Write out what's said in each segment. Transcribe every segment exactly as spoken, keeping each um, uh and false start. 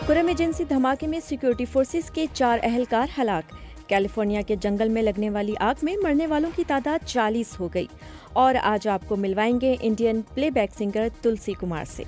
کرم ایجنسی دھماکے میں سیکورٹی فورسز کے چار اہلکار ہلاک۔ کیلیفورنیا کے جنگل میں لگنے والی آگ میں مرنے والوں کی تعداد چالیس ہو گئی۔ اور آج آپ کو ملوائیں گے Indian playback singer Tulsi Kumar سے۔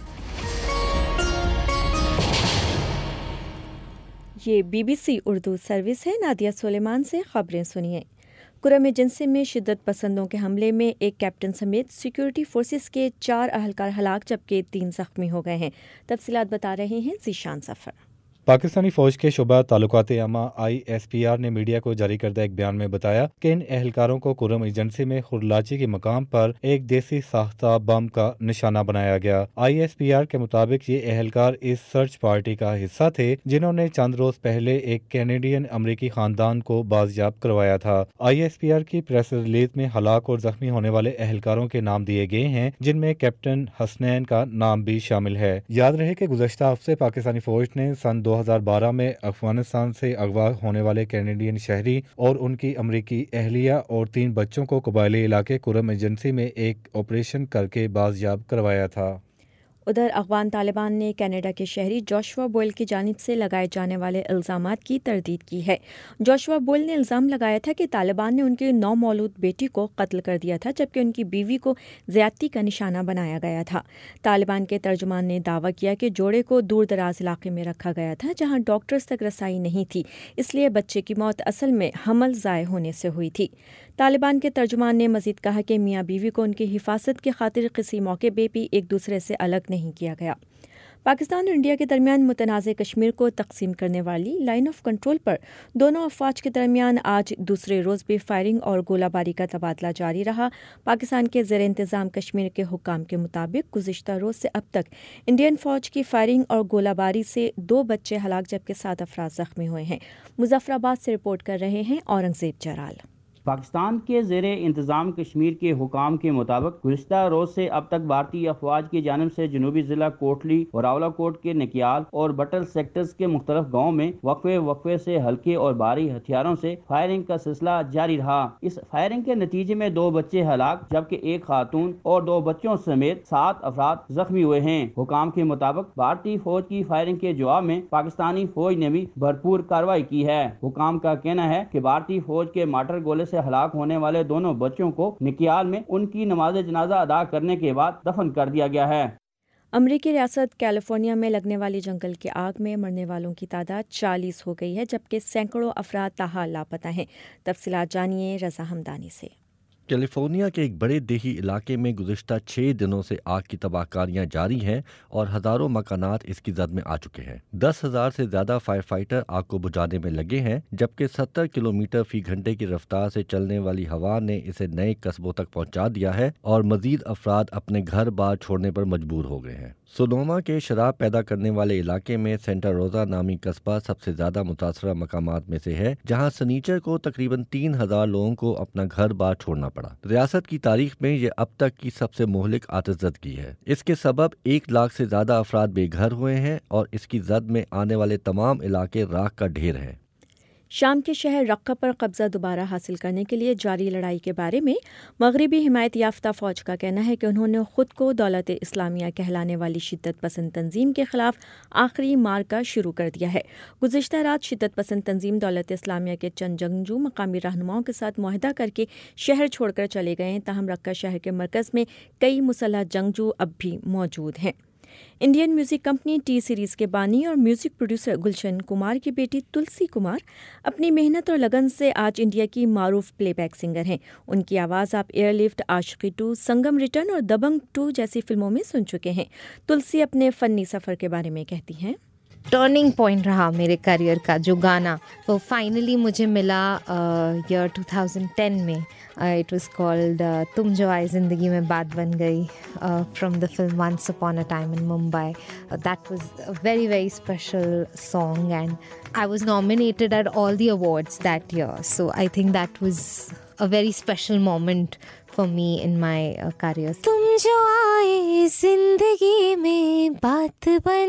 یہ B B C Urdu service ہے۔ نادیہ سلیمان سے خبریں سنیے۔ کرم ایجنسی میں شدت پسندوں کے حملے میں ایک کیپٹن سمیت سیکورٹی فورسز کے چار اہلکار ہلاک جبکہ تین زخمی ہو گئے ہیں۔ تفصیلات بتا رہے ہیں ذیشان ظفر۔ پاکستانی فوج کے شعبہ تعلقات عامہ آئی ایس پی آر نے میڈیا کو جاری کردہ ایک بیان میں بتایا کہ ان اہلکاروں کو کرم ایجنسی میں خرلاچی کے مقام پر ایک دیسی ساختہ بم کا نشانہ بنایا گیا۔ آئی ایس پی آر کے مطابق یہ اہلکار اس سرچ پارٹی کا حصہ تھے جنہوں نے چند روز پہلے ایک کینیڈین امریکی خاندان کو بازیاب کروایا تھا۔ آئی ایس پی آر کی پریس ریلیز میں ہلاک اور زخمی ہونے والے اہلکاروں کے نام دیے گئے ہیں جن میں کیپٹن حسنین کا نام بھی شامل ہے۔ یاد رہے کہ گزشتہ ہفتے پاکستانی فوج نے سن دو ہزار بارہ میں افغانستان سے اغوا ہونے والے کینیڈین شہری اور ان کی امریکی اہلیہ اور تین بچوں کو قبائلی علاقے کرم ایجنسی میں ایک آپریشن کر کے بازیاب کروایا تھا۔ ادھر افغان طالبان نے کینیڈا کے شہری جوشوا بوئل کی جانب سے لگائے جانے والے الزامات کی تردید کی ہے۔ جوشوا بوئل نے الزام لگایا تھا کہ طالبان نے ان کی نو مولود بیٹی کو قتل کر دیا تھا جبکہ ان کی بیوی کو زیادتی کا نشانہ بنایا گیا تھا۔ طالبان کے ترجمان نے دعویٰ کیا کہ جوڑے کو دور دراز علاقے میں رکھا گیا تھا جہاں ڈاکٹرز تک رسائی نہیں تھی، اس لیے بچے کی موت اصل میں حمل ضائع ہونے سے ہوئی تھی۔ طالبان کے ترجمان نے مزید کہا کہ میاں بیوی کو ان کی حفاظت کی خاطر کسی موقع پہ بھی ایک دوسرے سے الگ نہیں کیا گیا۔ پاکستان اور انڈیا کے درمیان متنازع کشمیر کو تقسیم کرنے والی لائن آف کنٹرول پر دونوں افواج کے درمیان آج دوسرے روز بھی فائرنگ اور گولہ باری کا تبادلہ جاری رہا۔ پاکستان کے زیر انتظام کشمیر کے حکام کے مطابق گزشتہ روز سے اب تک انڈین فوج کی فائرنگ اور گولہ باری سے دو بچے ہلاک جبکہ سات افراد زخمی ہوئے ہیں۔ مظفر آباد سے رپورٹ کر رہے ہیں اورنگزیب جرال۔ پاکستان کے زیر انتظام کشمیر کے حکام کے مطابق گزشتہ روز سے اب تک بھارتی افواج کی جانب سے جنوبی ضلع کوٹلی اور راولا کوٹ کے نکیال اور بٹل سیکٹرز کے مختلف گاؤں میں وقفے وقفے سے ہلکے اور بھاری ہتھیاروں سے فائرنگ کا سلسلہ جاری رہا۔ اس فائرنگ کے نتیجے میں دو بچے ہلاک جبکہ ایک خاتون اور دو بچوں سمیت سات افراد زخمی ہوئے ہیں۔ حکام کے مطابق بھارتی فوج کی فائرنگ کے جواب میں پاکستانی فوج نے بھی بھرپور کارروائی کی ہے۔ حکام کا کہنا ہے کہ بھارتی فوج کے مارٹر گولے سے ہلاک ہونے والے دونوں بچوں کو نکیال میں ان کی نماز جنازہ ادا کرنے کے بعد دفن کر دیا گیا ہے۔ امریکی ریاست کیلیفورنیا میں لگنے والی جنگل کی آگ میں مرنے والوں کی تعداد چالیس ہو گئی ہے جبکہ سینکڑوں افراد تاحال لاپتہ ہیں۔ تفصیلات جانیے رضا ہمدانی سے۔ کیلیفورنیا کے ایک بڑے دیہی علاقے میں گزشتہ چھ دنوں سے آگ کی تباہ کاریاں جاری ہیں اور ہزاروں مکانات اس کی زد میں آ چکے ہیں۔ دس ہزار سے زیادہ فائر فائٹر آگ کو بجھانے میں لگے ہیں جبکہ ستر کلومیٹر فی گھنٹے کی رفتار سے چلنے والی ہوا نے اسے نئے قصبوں تک پہنچا دیا ہے اور مزید افراد اپنے گھر بار چھوڑنے پر مجبور ہو گئے ہیں۔ سونوما کے شراب پیدا کرنے والے علاقے میں سینٹا روزا نامی قصبہ سب سے زیادہ متاثرہ مقامات میں سے ہے جہاں سنیچر کو تقریباً تین ہزار لوگوں کو اپنا گھر بار چھوڑنا پڑا۔ ریاست کی تاریخ میں یہ اب تک کی سب سے مہلک آتش زدگی ہے۔ اس کے سبب ایک لاکھ سے زیادہ افراد بے گھر ہوئے ہیں اور اس کی زد میں آنے والے تمام علاقے راکھ کا ڈھیر ہیں۔ شام کے شہر رقہ پر قبضہ دوبارہ حاصل کرنے کے لیے جاری لڑائی کے بارے میں مغربی حمایت یافتہ فوج کا کہنا ہے کہ انہوں نے خود کو دولت اسلامیہ کہلانے والی شدت پسند تنظیم کے خلاف آخری معرکہ شروع کر دیا ہے۔ گزشتہ رات شدت پسند تنظیم دولت اسلامیہ کے چند جنگجو مقامی رہنماؤں کے ساتھ معاہدہ کر کے شہر چھوڑ کر چلے گئے ہیں، تاہم رقہ شہر کے مرکز میں کئی مسلح جنگجو اب بھی موجود ہیں۔ Indian music company T Series کے بانی اور میوزک پروڈیوسر گلشن کمار کی بیٹی تلسی کمار اپنی محنت اور لگن سے آج انڈیا کی معروف پلے بیک سنگر ہیں۔ ان کی آواز آپ Airlift, Aashiqui two, Sangam return اور دبنگ ٹو جیسی فلموں میں سن چکے ہیں۔ تلسی اپنے فنی سفر کے بارے میں کہتی ہیں، ٹرننگ پوائنٹ رہا میرے کیریئر کا جو گانا وہ فائنلی مجھے ملا ایئر ٹو تھاؤزینڈ ٹین میں۔ اٹ واز کالڈ تم جو آئے زندگی میں بات بن گئی from the film once upon a time in Mumbai. That was a very very special song and I was nominated at all the awards that year, so I think that was a very special moment for me in my uh, career. تم جو آئے زندگی میں بات بن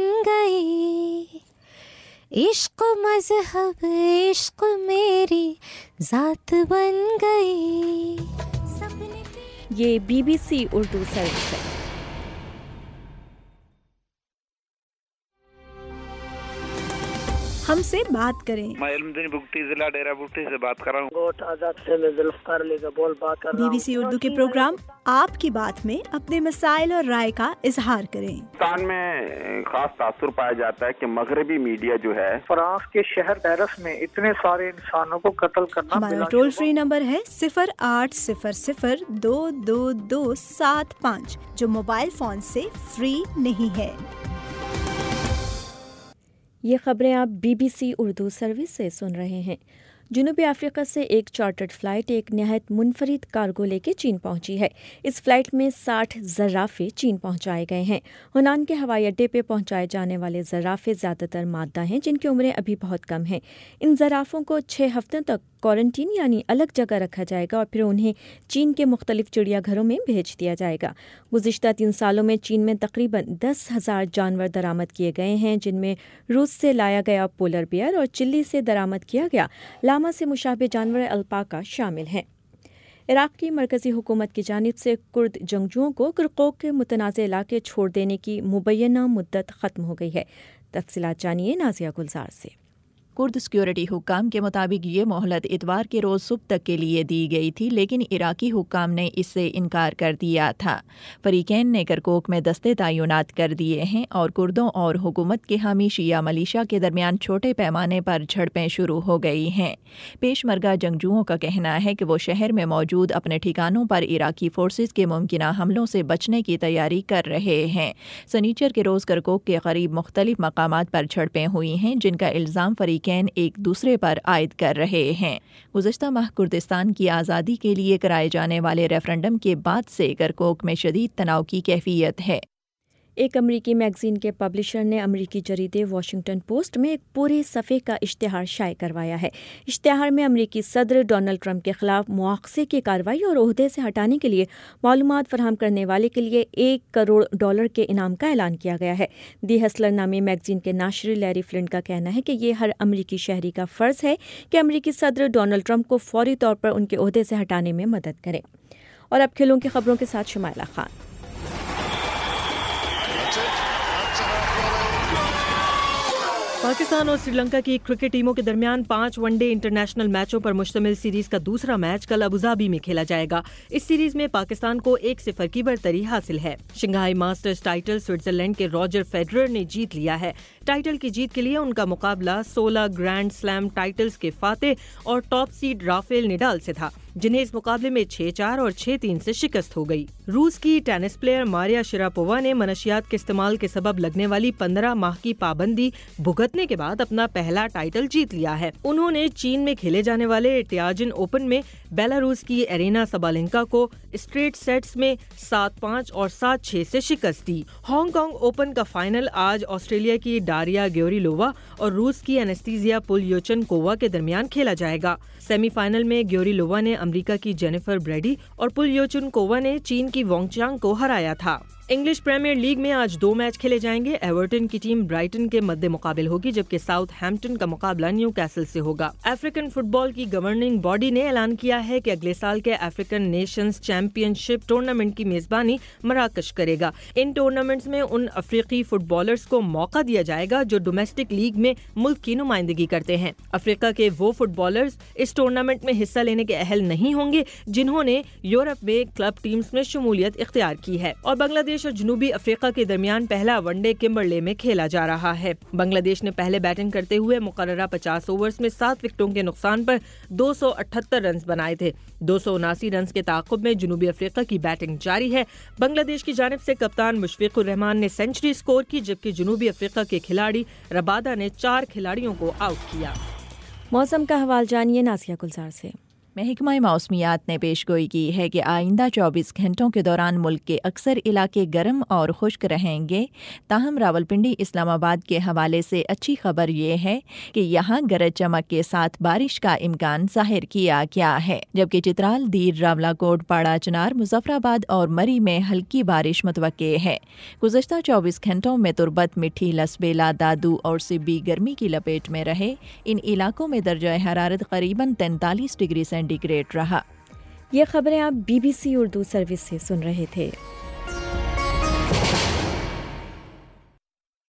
گئی، عشق مذہب عشق میری ذات بن گئی۔ یہ B B C Urdu service ہے۔ ہم سے بات کریں۔ میں علمدین بگٹی ضلع ڈیرہ بگٹی سے بات کر رہا ہوں۔ گوٹ آزاد سے میں ذوالفقار علی کا بول بات کر رہا ہوں۔ بی بی سی اردو کے پروگرام آپ کی بات میں اپنے مسائل اور رائے کا اظہار کریں۔ پاکستان میں خاص تاثر پایا جاتا ہے کہ مغربی میڈیا جو ہے فرانس کے شہر پیرس میں اتنے سارے انسانوں کو قتل کرنا۔ ہمارا ٹول فری نمبر ہے صفر آٹھ صفر صفر دو دو دو سات پانچ جو موبائل فون سے فری نہیں ہے۔ یہ خبریں آپ B B C Urdu service سے سن رہے ہیں۔ جنوبی افریقہ سے ایک چارٹرڈ فلائٹ ایک نہایت منفرد کارگو لے کے چین پہنچی ہے۔ اس فلائٹ میں ساٹھ زرافے چین پہنچائے گئے ہیں۔ ہنان کے ہوائی اڈے پہ پہنچائے جانے والے زرافے زیادہ تر مادہ ہیں جن کی عمریں ابھی بہت کم ہیں۔ ان زرافوں کو چھ ہفتوں تک کوارنٹین یعنی الگ جگہ رکھا جائے گا اور پھر انہیں چین کے مختلف چڑیا گھروں میں بھیج دیا جائے گا۔ گزشتہ تین سالوں میں چین میں تقریباً دس ہزار جانور درآمد کیے گئے ہیں جن میں روس سے لایا گیا پولر بیئر اور چلی سے درآمد کیا گیا لاما سے مشابہ جانور الپاکا شامل ہیں۔ عراق کی مرکزی حکومت کی جانب سے کرد جنگجوؤں کو کرکوک کے متنازع علاقے چھوڑ دینے کی مبینہ مدت ختم ہو گئی ہے۔ تفصیلات جانیے نازیہ گلزار سے۔ کرد سیکیورٹی حکام کے مطابق یہ مہلت اتوار کے روز صبح تک کے لیے دی گئی تھی لیکن عراقی حکام نے اس سے انکار کر دیا تھا۔ فریقین نے کرکوک میں دستے تعینات کر دیے ہیں اور کردوں اور حکومت کے حامی شیعہ ملیشیا کے درمیان چھوٹے پیمانے پر جھڑپیں شروع ہو گئی ہیں۔ پیش مرگہ جنگجوؤں کا کہنا ہے کہ وہ شہر میں موجود اپنے ٹھکانوں پر عراقی فورسز کے ممکنہ حملوں سے بچنے کی تیاری کر رہے ہیں۔ سنیچر کے روز کرکوک کے قریب مختلف مقامات پر جھڑپیں ہوئی ہیں جن کا الزام فریق ایک دوسرے پر عائد کر رہے ہیں۔ گزشتہ ماہ کردستان کی آزادی کے لیے کرائے جانے والے ریفرنڈم کے بعد سے کرکوک میں شدید تناؤ کی کیفیت ہے۔ ایک امریکی میگزین کے پبلشر نے امریکی جریدے واشنگٹن پوسٹ میں ایک پورے صفحے کا اشتہار شائع کروایا ہے۔ اشتہار میں امریکی صدر ڈونلڈ ٹرمپ کے خلاف مواخذے کی کارروائی اور عہدے سے ہٹانے کے لیے معلومات فراہم کرنے والے کے لیے ایک کروڑ ڈالر کے انعام کا اعلان کیا گیا ہے۔ دی ہسلر نامی میگزین کے ناشر لیری فلنٹ کا کہنا ہے کہ یہ ہر امریکی شہری کا فرض ہے کہ امریکی صدر ڈونلڈ ٹرمپ کو فوری طور پر ان کے عہدے سے ہٹانے میں مدد کرے۔ اور اب کھیلوں کی خبروں کے ساتھ شمائلہ خان۔ پاکستان اور سری لنکا کی کرکٹ ٹیموں کے درمیان پانچ ون ڈے انٹرنیشنل میچوں پر مشتمل سیریز کا دوسرا میچ کل ابوظہبی میں کھیلا جائے گا۔ اس سیریز میں پاکستان کو ایک صفر کی برتری حاصل ہے۔ شنگھائی ماسٹرز ٹائٹل سوئٹزرلینڈ کے راجر فیڈرر نے جیت لیا ہے۔ ٹائٹل کی جیت کے لیے ان کا مقابلہ سولہ گرینڈ سلیم ٹائٹلز کے فاتح اور ٹاپ سیڈ رافیل نڈال سے تھا جنہیں اس مقابلے میں چھ چار اور چھ تین سے شکست ہو گئی۔ روس کی ٹینس پلیئر ماریا شراپووا نے منشیات کے استعمال کے سبب لگنے والی پندرہ ماہ کی پابندی بھگتنے کے بعد اپنا پہلا ٹائٹل جیت لیا ہے۔ انہوں نے چین میں کھیلے جانے والے ٹیاجن اوپن میں بیلاروس کی ایرینا سبالنکا کو اسٹریٹ سیٹس میں سات پانچ اور سات چھ سے شکست دی۔ ہانگ کانگ اوپن کا فائنل آج آسٹریلیا کی ڈاریا گیوریلووا اور روس کی انستیزیا پولیوچن کووا کے درمیان کھیلا جائے گا۔ سیمی فائنل میں گیوریلووا نے امریکہ کی جینیفر بریڈی اور پولیوچن کووا نے چین کی وانگ چانگ کو ہرایا تھا۔ انگلش پریمیئر لیگ میں آج دو میچ کھیلے جائیں گے۔ ایورٹن کی ٹیم برائٹن کے مد مقابل ہوگی جبکہ ساؤتھ ہیمپٹن کا مقابلہ نیو کیسل سے ہوگا۔ افریقن فٹ بال کی گورننگ باڈی نے اعلان کیا ہے کہ اگلے سال کے African nations championship tournament کی میزبانی مراکش کرے گا۔ ان ٹورنامنٹس میں ان افریقی فٹ بالرز کو موقع دیا جائے گا جو ڈومیسٹک لیگ میں ملک کی نمائندگی کرتے ہیں۔ افریقہ کے وہ فٹ بالرز اس ٹورنامنٹ میں حصہ لینے کے اہل نہیں ہوں گے جنہوں نے یورپ میں کلب ٹیمز میں شمولیت اختیار کی ہے۔ اور بنگلہ دیش اور جنوبی افریقہ کے درمیان پہلا ون ڈے کمبرلے میں کھیلا جا رہا ہے۔ بنگلہ دیش نے پہلے بیٹنگ کرتے ہوئے مقررہ پچاس اوورز میں سات وکٹوں کے نقصان پر دو سو اٹھہتر رنز بنائے تھے۔ دو سو اناسی رنز کے تعاقب میں جنوبی افریقہ کی بیٹنگ جاری ہے۔ بنگلہ دیش کی جانب سے کپتان مشفق الرحمان نے سینچری سکور کی جبکہ جنوبی افریقہ کے کھلاڑی ربادہ نے چار کھلاڑیوں کو آؤٹ کیا۔ موسم کا حوال جانیے نازیہ گلزار سے۔ محکمہ موسمیات نے پیش گوئی کی ہے کہ آئندہ چوبیس گھنٹوں کے دوران ملک کے اکثر علاقے گرم اور خشک رہیں گے۔ تاہم راولپنڈی اسلام آباد کے حوالے سے اچھی خبر یہ ہے کہ یہاں گرج چمک کے ساتھ بارش کا امکان ظاہر کیا گیا ہے، جبکہ چترال، دیر، راولا کوٹ، پاڑا چنار، مظفر آباد اور مری میں ہلکی بارش متوقع ہے۔ گزشتہ چوبیس گھنٹوں میں تربت، مٹھی، لسبیلا، دادو اور سبی گرمی کی لپیٹ میں رہے۔ ان علاقوں میں درجہ حرارت قریباً تینتالیس ڈگری سینٹی گریڈ رہا۔ یہ خبریں آپ B B C Urdu service سے سن رہے تھے۔